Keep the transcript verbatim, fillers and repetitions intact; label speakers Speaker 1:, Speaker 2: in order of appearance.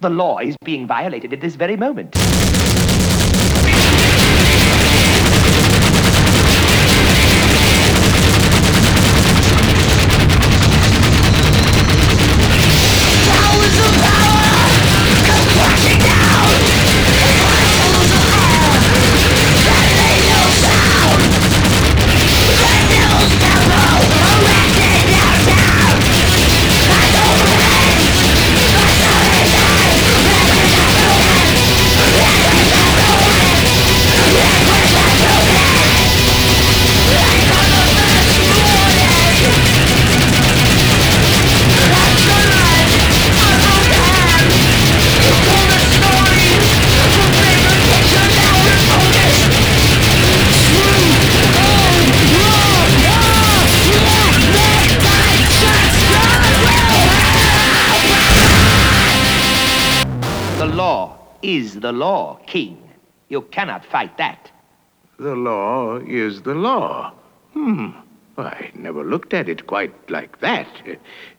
Speaker 1: The law is being violated at this very moment. The law is the law, King. You cannot fight that.
Speaker 2: The law is the law. Hmm. I never looked at it quite like that.